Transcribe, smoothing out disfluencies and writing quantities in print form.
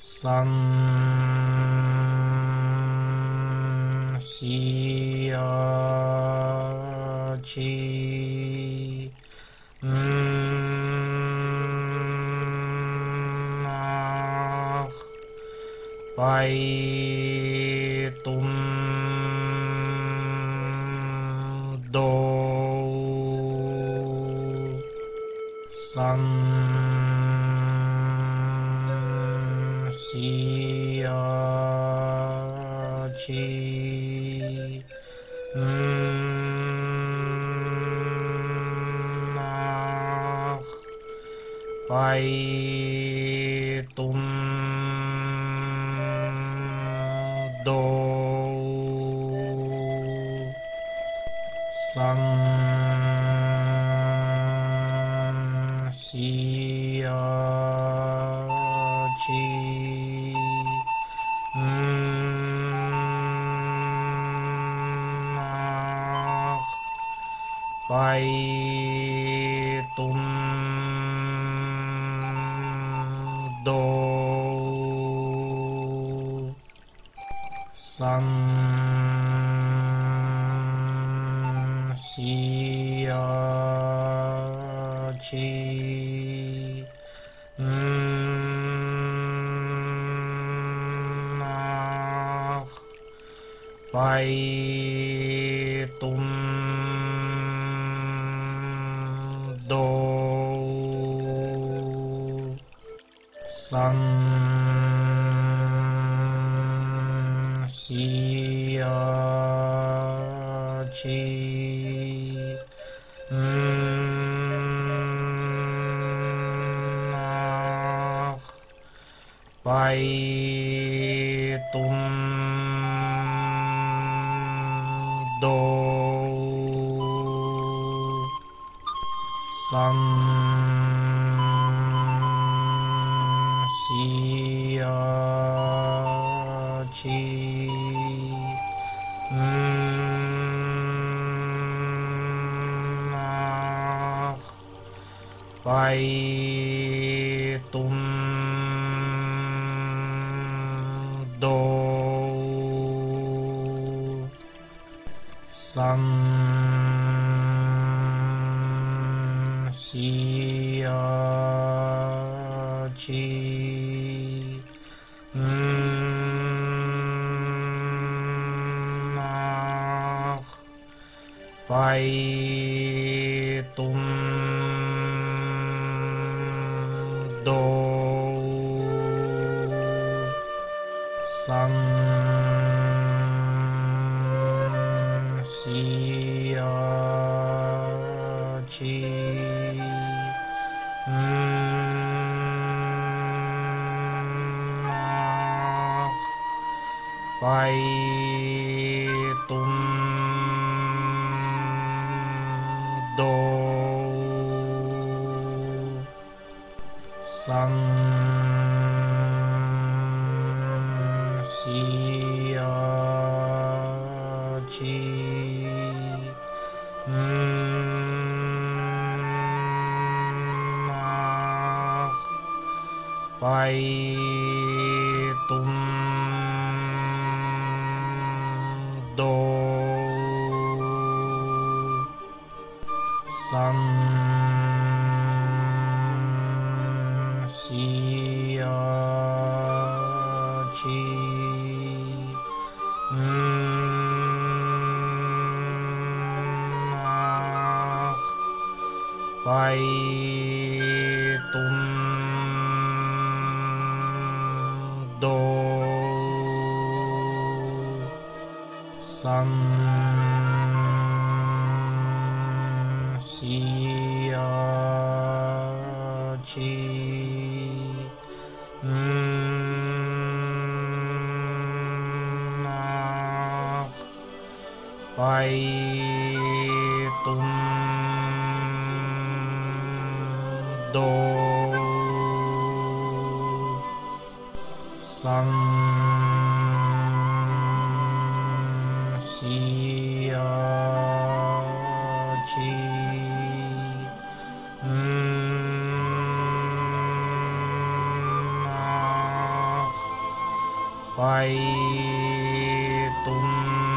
San si chi bay tum đô san si chi bay tum đô san si chi bay tum đô san si chi bay tum đô san si chi bay tum đô san si chi bay tum đô san si chi bay tum đô san si chi bay tum đô san si chi bay tum đô san si chi bay tum đô san si chi bay tum đô san si chi quay tung